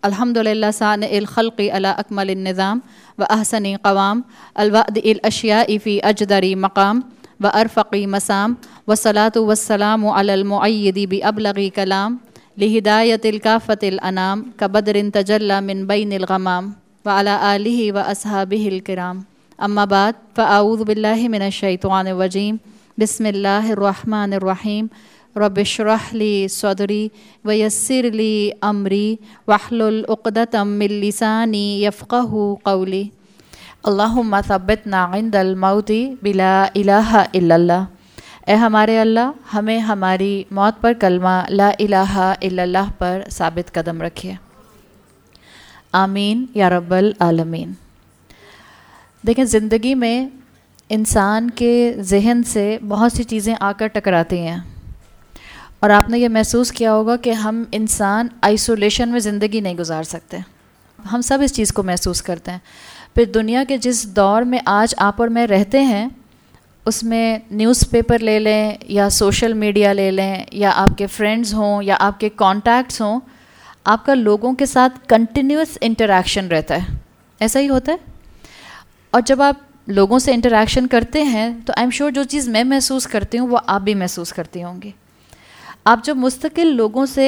الحمدللہ صانع الخلق علی اکمل النظام و احسن قوام الوعد الاشیاء فی اجدری مقام و ارفقی مسام والصلاة والسلام علی المؤید بابلغ کلام لہدایت الکافۃ الانام کبدر تجلی من بین الغمام وعلی آلہ و اصحابہ الکرام اما بعد فاعوذ باللہ من الشیطان الرجیم بسم اللہ الرحمن الرحیم رب اشرح لی صدری ویسر لی امری واحلل عقدۃ من لسانی یفقہوا قولی اللہم ثبتنا عند الموت بلا الہ الا اللہ۔ اے ہمارے اللہ، ہمیں ہماری موت پر کلمہ لا الہ الا اللہ پر ثابت قدم رکھیے، آمین یا رب العالمین۔ دیکھیں، زندگی میں انسان کے ذہن سے بہت سی چیزیں آ کر ٹکراتی ہیں، اور آپ نے یہ محسوس کیا ہوگا کہ ہم انسان آئسولیشن میں زندگی نہیں گزار سکتے۔ ہم سب اس چیز کو محسوس کرتے ہیں۔ پھر دنیا کے جس دور میں آج آپ اور میں رہتے ہیں، اس میں نیوز پیپر لے لیں یا سوشل میڈیا لے لیں یا آپ کے فرینڈز ہوں یا آپ کے کانٹیکٹس ہوں، آپ کا لوگوں کے ساتھ کنٹینیوس انٹریکشن رہتا ہے۔ ایسا ہی ہوتا ہے۔ اور جب آپ لوگوں سے انٹریکشن کرتے ہیں تو آئی ایم شیور جو چیز میں محسوس کرتی ہوں وہ آپ بھی محسوس کرتی ہوں گی۔ آپ جب مستقل لوگوں سے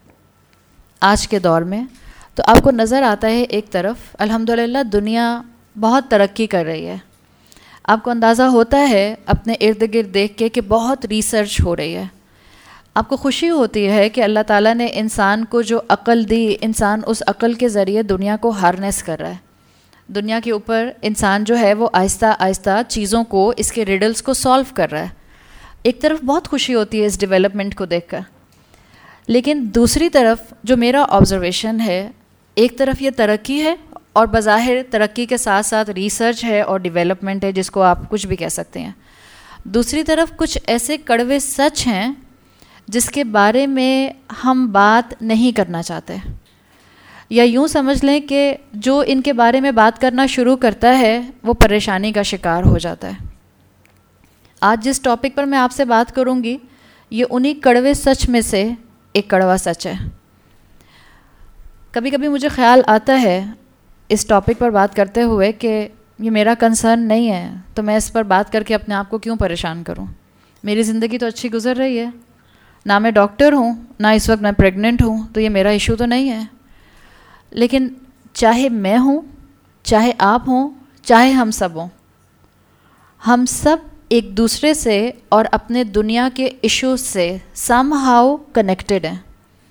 آج کے دور میں، تو آپ کو نظر آتا ہے ایک طرف الحمدللہ دنیا بہت ترقی کر رہی ہے۔ آپ کو اندازہ ہوتا ہے اپنے ارد گرد دیکھ کے کہ بہت ریسرچ ہو رہی ہے۔ آپ کو خوشی ہوتی ہے کہ اللہ تعالیٰ نے انسان کو جو عقل دی، انسان اس عقل کے ذریعے دنیا کو ہارنیس کر رہا ہے۔ دنیا کے اوپر انسان جو ہے وہ آہستہ آہستہ چیزوں کو، اس کے ریڈلز کو سالو کر رہا ہے۔ ایک طرف بہت خوشی ہوتی ہے اس ڈیولپمنٹ کو دیکھ کر، لیکن دوسری طرف جو میرا آبزرویشن ہے، ایک طرف یہ ترقی ہے اور بظاہر ترقی کے ساتھ ساتھ ریسرچ ہے اور ڈیولپمنٹ ہے، جس کو آپ کچھ بھی کہہ سکتے ہیں۔ دوسری طرف کچھ ایسے کڑوے سچ ہیں جس کے بارے میں ہم بات نہیں کرنا چاہتے، یا یوں سمجھ لیں کہ جو ان کے بارے میں بات کرنا شروع کرتا ہے وہ پریشانی کا شکار ہو جاتا ہے۔ آج جس ٹاپک پر میں آپ سے بات کروں گی، یہ انہی کڑوے سچ میں سے ایک کڑوا سچ ہے۔ کبھی کبھی مجھے خیال آتا ہے اس ٹاپک پر بات کرتے ہوئے کہ یہ میرا کنسرن نہیں ہے، تو میں اس پر بات کر کے اپنے آپ کو کیوں پریشان کروں؟ میری زندگی تو اچھی گزر رہی ہے، نہ میں ڈاکٹر ہوں، نہ اس وقت میں پریگننٹ ہوں، تو یہ میرا ایشو تو نہیں ہے۔ لیکن چاہے میں ہوں، چاہے آپ ہوں، چاہے ہم سب ہوں، ہم سب ایک دوسرے سے اور اپنے دنیا کے ایشوز سے سم ہاؤ کنیکٹڈ ہیں۔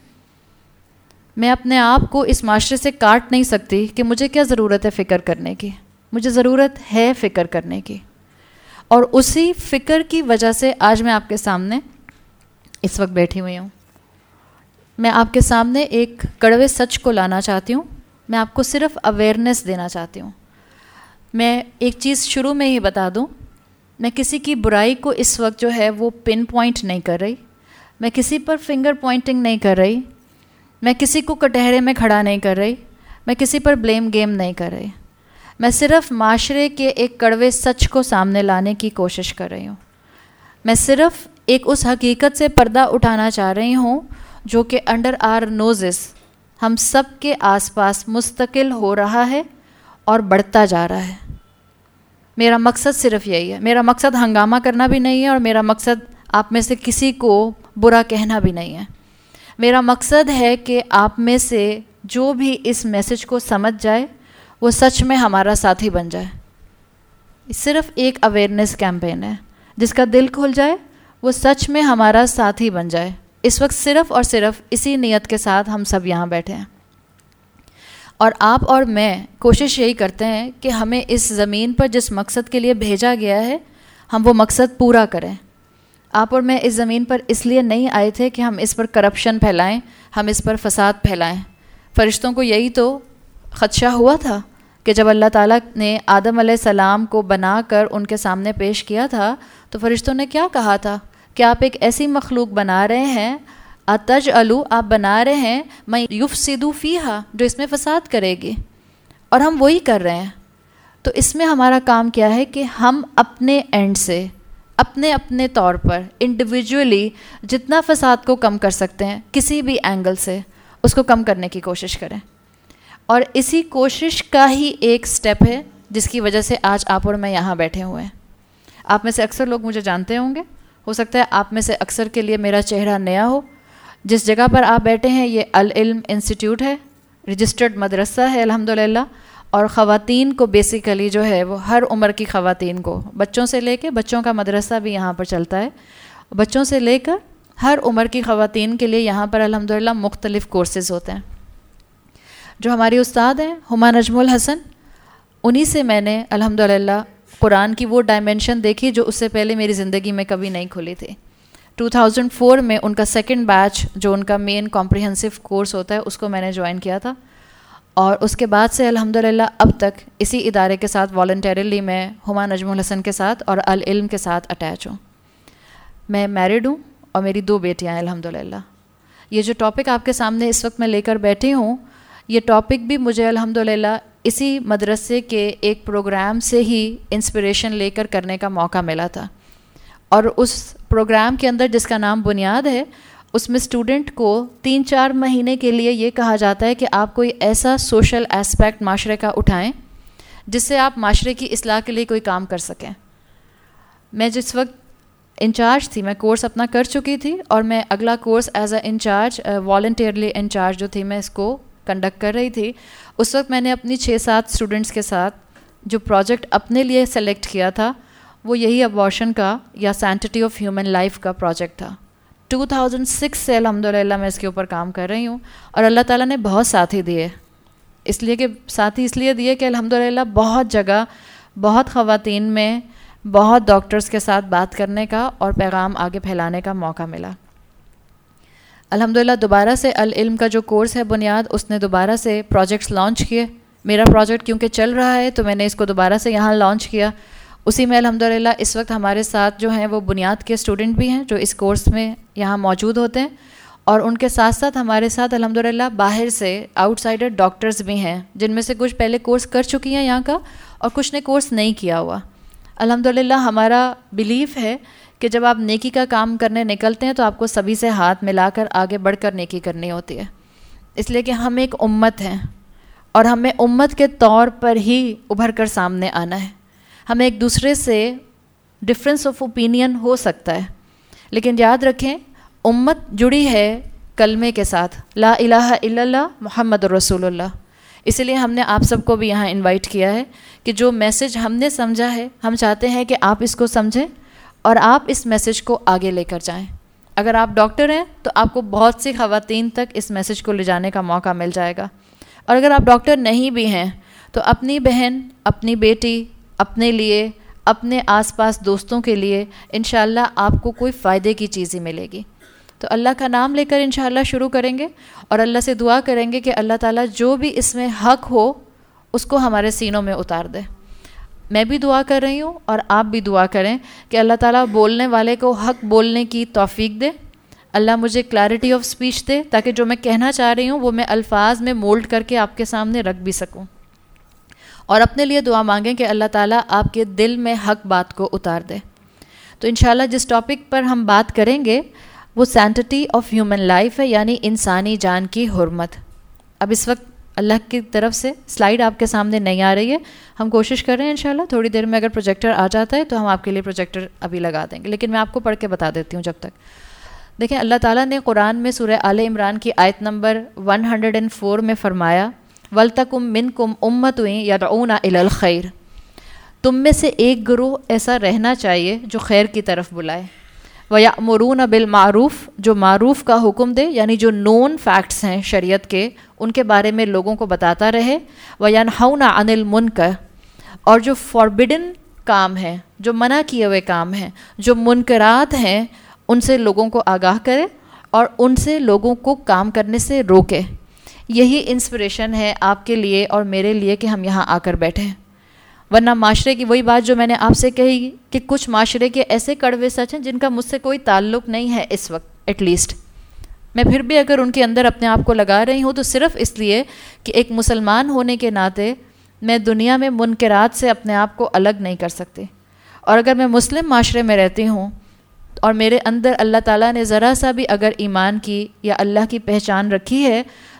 میں اپنے آپ کو اس معاشرے سے کاٹ نہیں سکتی کہ مجھے کیا ضرورت ہے فکر کرنے کی، مجھے ضرورت ہے فکر کرنے کی، اور اسی فکر کی وجہ سے آج میں آپ کے سامنے اس وقت بیٹھی ہوئی ہوں۔ میں آپ کے سامنے ایک کڑوے سچ کو لانا چاہتی ہوں، میں آپ کو صرف اویئرنیس دینا چاہتی ہوں۔ میں ایک چیز شروع میں ہی بتا دوں، میں کسی کی برائی کو اس وقت جو ہے وہ پن پوائنٹ نہیں کر رہی، میں کسی پر فنگر پوائنٹنگ نہیں کر رہی، میں کسی کو کٹہرے میں کھڑا نہیں کر رہی، میں کسی پر بلیم گیم نہیں کر رہی، میں صرف معاشرے کے ایک کڑوے سچ کو سامنے لانے کی کوشش کر رہی ہوں۔ میں صرف ایک اس حقیقت سے پردہ اٹھانا چاہ رہی ہوں جو کہ انڈر آر نوزز ہم سب کے آس پاس مستقل ہو رہا ہے اور بڑھتا جا رہا ہے۔ میرا مقصد صرف یہی ہے، میرا مقصد ہنگامہ کرنا بھی نہیں ہے، اور میرا مقصد آپ میں سے کسی کو برا کہنا بھی نہیں ہے۔ میرا مقصد ہے کہ آپ میں سے جو بھی اس میسج کو سمجھ جائے وہ سچ میں ہمارا ساتھی بن جائے۔ صرف ایک اویئرنیس کیمپین ہے، جس کا دل کھل جائے وہ سچ میں ہمارا ساتھی بن جائے۔ اس وقت صرف اور صرف اسی نیت کے ساتھ ہم سب یہاں بیٹھے ہیں، اور آپ اور میں کوشش یہی کرتے ہیں کہ ہمیں اس زمین پر جس مقصد کے لیے بھیجا گیا ہے ہم وہ مقصد پورا کریں۔ آپ اور میں اس زمین پر اس لیے نہیں آئے تھے کہ ہم اس پر کرپشن پھیلائیں، ہم اس پر فساد پھیلائیں۔ فرشتوں کو یہی تو خدشہ ہوا تھا کہ جب اللہ تعالیٰ نے آدم علیہ السلام کو بنا کر ان کے سامنے پیش کیا تھا تو فرشتوں نے کیا کہا تھا کہ آپ ایک ایسی مخلوق بنا رہے ہیں، اتجعلوا، آپ بنا رہے ہیں، من یفسد فیہا، جو اس میں فساد کرے گی، اور ہم وہی کر رہے ہیں۔ تو اس میں ہمارا کام کیا ہے کہ ہم اپنے اینڈ سے، اپنے طور پر انڈیویجولی جتنا فساد کو کم کر سکتے ہیں، کسی بھی اینگل سے اس کو کم کرنے کی کوشش کریں۔ اور اسی کوشش کا ہی ایک سٹیپ ہے جس کی وجہ سے آج آپ اور میں یہاں بیٹھے ہوئے ہیں. آپ میں سے اکثر لوگ مجھے جانتے ہوں گے, ہو سکتا ہے آپ میں سے اکثر کے لیے میرا چہرہ نیا ہو. جس جگہ پر آپ بیٹھے ہیں یہ العلم انسٹیٹیوٹ ہے, رجسٹرڈ مدرسہ ہے الحمدللہ, اور خواتین کو بیسیکلی جو ہے وہ ہر عمر کی خواتین کو, بچوں سے لے کے, بچوں کا مدرسہ بھی یہاں پر چلتا ہے, بچوں سے لے کر ہر عمر کی خواتین کے لیے یہاں پر الحمدللہ مختلف کورسز ہوتے ہیں. جو ہماری استاد ہیں ہما نجم الحسن, انہی سے میں نے الحمدللہ قرآن کی وہ ڈائمینشن دیکھی جو اس سے پہلے میری زندگی میں کبھی نہیں کھلی تھی. 2004 میں ان کا سیکنڈ بیچ جو ان کا مین کمپریہنسو کورس ہوتا ہے اس کو میں نے جوائن کیا تھا, اور اس کے بعد سے الحمدللہ اب تک اسی ادارے کے ساتھ والنٹیرلی میں ہما نجم الحسن کے ساتھ اور العلم کے ساتھ اٹیچ ہوں. میں میرڈ ہوں اور میری 2 بیٹیاں ہیں الحمدللہ. یہ جو ٹاپک آپ کے سامنے اس وقت میں لے کر بیٹھی ہوں, یہ ٹاپک بھی مجھے الحمدللہ اسی مدرسے کے ایک پروگرام سے ہی انسپریشن لے کر کرنے کا موقع ملا تھا. اور اس پروگرام کے اندر جس کا نام بنیاد ہے, اس میں اسٹوڈنٹ کو 3-4 مہینے کے لیے یہ کہا جاتا ہے کہ آپ کوئی ایسا سوشل اسپیکٹ معاشرے کا اٹھائیں جس سے آپ معاشرے کی اصلاح کے لیے کوئی کام کر سکیں. میں جس وقت انچارج تھی, میں کورس اپنا کر چکی تھی, اور میں اگلا course as a in-charge, voluntarily in-charge جو تھی, میں اس کو کنڈکٹ کر رہی تھی. اس وقت میں نے اپنی 6-7 اسٹوڈنٹس کے ساتھ جو پروجیکٹ اپنے لیے سلیکٹ کیا تھا وہ یہی ابارشن کا یا سینٹٹی آف ہیومن لائف کا پروجیکٹ تھا. 2006 سے الحمدللہ میں اس کے اوپر کام کر رہی ہوں, اور اللہ تعالیٰ نے بہت ساتھی دیے, اس لیے کہ ساتھی اس لیے دیے کہ الحمدللہ بہت جگہ, بہت خواتین میں, بہت ڈاکٹرز کے ساتھ بات کرنے کا اور پیغام آگے پھیلانے کا موقع ملا. الحمدللہ دوبارہ سے العلم کا جو کورس ہے بنیاد, اس نے دوبارہ سے پروجیکٹس لانچ کیے. میرا پروجیکٹ کیونکہ چل رہا ہے تو میں نے اس کو دوبارہ سے یہاں لانچ کیا. اسی میں الحمدللہ اس وقت ہمارے ساتھ جو ہیں وہ بنیاد کے اسٹوڈنٹ بھی ہیں جو اس کورس میں یہاں موجود ہوتے ہیں, اور ان کے ساتھ ساتھ ہمارے ساتھ الحمدللہ باہر سے آؤٹ سائڈر ڈاکٹرز بھی ہیں, جن میں سے کچھ پہلے کورس کر چکی ہیں یہاں کا اور کچھ نے کورس نہیں کیا ہوا. الحمدللہ ہمارا بلیف ہے کہ جب آپ نیکی کا کام کرنے نکلتے ہیں تو آپ کو سبھی سے ہاتھ ملا کر آگے بڑھ کر نیکی کرنی ہوتی ہے, اس لیے کہ ہم ایک امت ہیں اور ہمیں امت کے طور پر ہی ابھر کر سامنے آنا ہے. ہمیں ایک دوسرے سے ڈفرینس آف اوپینین ہو سکتا ہے, لیکن یاد رکھیں امت جڑی ہے کلمے کے ساتھ, لا الہ الا اللہ محمد رسول اللہ. اسی لیے ہم نے آپ سب کو بھی یہاں انوائٹ کیا ہے کہ جو میسج ہم نے سمجھا ہے, ہم چاہتے ہیں کہ آپ اس کو سمجھیں اور آپ اس میسج کو آگے لے کر جائیں. اگر آپ ڈاکٹر ہیں تو آپ کو بہت سی خواتین تک اس میسج کو لے جانے کا موقع مل جائے گا, اور اگر آپ ڈاکٹر نہیں بھی ہیں تو اپنی بہن, اپنی بیٹی, اپنے لیے, اپنے آس پاس دوستوں کے لیے انشاءاللہ آپ کو کوئی فائدے کی چیز ہی ملے گی. تو اللہ کا نام لے کر انشاءاللہ شروع کریں گے, اور اللہ سے دعا کریں گے کہ اللہ تعالیٰ جو بھی اس میں حق ہو اس کو ہمارے سینوں میں اتار دے. میں بھی دعا کر رہی ہوں اور آپ بھی دعا کریں کہ اللہ تعالیٰ بولنے والے کو حق بولنے کی توفیق دے. اللہ مجھے کلیئرٹی آف اسپیچ دے تاکہ جو میں کہنا چاہ رہی ہوں وہ میں الفاظ میں مولڈ کر کے آپ کے سامنے رکھ بھی سکوں. اور اپنے لیے دعا مانگیں کہ اللہ تعالیٰ آپ کے دل میں حق بات کو اتار دے. تو انشاءاللہ جس ٹاپک پر ہم بات کریں گے وہ سینٹٹی آف ہیومن لائف ہے, یعنی انسانی جان کی حرمت. اب اس وقت اللہ کی طرف سے سلائیڈ آپ کے سامنے نہیں آ رہی ہے, ہم کوشش کر رہے ہیں انشاءاللہ تھوڑی دیر میں اگر پروجیکٹر آ جاتا ہے تو ہم آپ کے لیے پروجیکٹر ابھی لگا دیں گے, لیکن میں آپ کو پڑھ کے بتا دیتی ہوں جب تک. دیکھیں اللہ تعالیٰ نے قرآن میں سورہ آل عمران کی آیت نمبر 104 میں فرمایا وَلْتَكُمْ مِنْكُمْ أُمَّةٌ يَدْعُونَ إِلَى الْخَيْرِ, تم میں سے ایک گروہ ایسا رہنا چاہیے جو خیر کی طرف بلائے. وَيَأْمُرُونَ بِالْمَعْرُوفِ, جو معروف کا حکم دے, یعنی جو نون فیکٹس ہیں شریعت کے ان کے بارے میں لوگوں کو بتاتا رہے. وَيَنْهَوْنَ عَنِ الْمُنْكَرِ, اور جو فاربڈن کام ہیں, جو منع کیے ہوئے کام ہیں, جو منکرات ہیں, ان سے لوگوں کو آگاہ کرے اور ان سے لوگوں کو کام کرنے سے روکے. یہی انسپریشن ہے آپ کے لیے اور میرے لیے کہ ہم یہاں آ کر بیٹھے ہیں. ورنہ معاشرے کی وہی بات جو میں نے آپ سے کہی کہ کچھ معاشرے کے ایسے کڑوے سچ ہیں جن کا مجھ سے کوئی تعلق نہیں ہے اس وقت, ایٹ لیسٹ میں پھر بھی اگر ان کے اندر اپنے آپ کو لگا رہی ہوں تو صرف اس لیے کہ ایک مسلمان ہونے کے ناطے میں دنیا میں منکرات سے اپنے آپ کو الگ نہیں کر سکتی. اور اگر میں مسلم معاشرے میں رہتی ہوں اور میرے اندر اللہ تعالیٰ نے ذرا سا بھی اگر ایمان کی یا اللہ کی پہچان رکھی ہے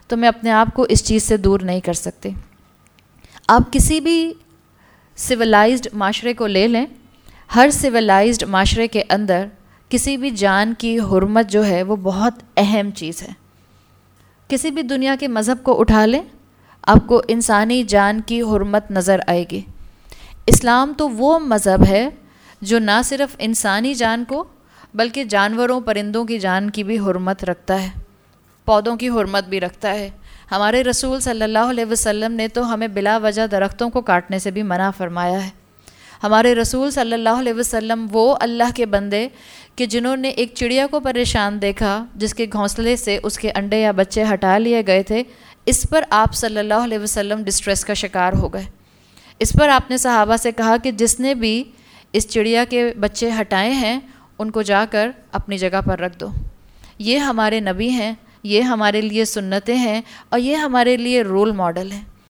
تو میں اپنے آپ کو اس چیز سے دور نہیں کر سکتی۔ آپ کسی بھی سویلائزڈ معاشرے کو لے لیں، ہر سویلائزڈ معاشرے کے اندر کسی بھی جان کی حرمت جو ہے وہ بہت اہم چیز ہے۔ کسی بھی دنیا کے مذہب کو اٹھا لیں، آپ کو انسانی جان کی حرمت نظر آئے گی۔ اسلام تو وہ مذہب ہے جو نہ صرف انسانی جان کو بلکہ جانوروں پرندوں کی جان کی بھی حرمت رکھتا ہے، پودوں کی حرمت بھی رکھتا ہے۔ ہمارے رسول صلی اللہ علیہ وسلم نے تو ہمیں بلا وجہ درختوں کو کاٹنے سے بھی منع فرمایا ہے۔ ہمارے رسول صلی اللہ علیہ وسلم وہ اللہ کے بندے کہ جنہوں نے ایک چڑیا کو پریشان دیکھا جس کے گھونسلے سے اس کے انڈے یا بچے ہٹا لیے گئے تھے، اس پر آپ صلی اللہ علیہ وسلم ڈسٹریس کا شکار ہو گئے۔ اس پر آپ نے صحابہ سے کہا کہ جس نے بھی اس چڑیا کے بچے ہٹائے ہیں ان کو جا کر اپنی جگہ پر رکھ دو۔ یہ ہمارے نبی ہیں، یہ ہمارے لیے سنتیں ہیں اور یہ ہمارے لیے رول ماڈل ہیں۔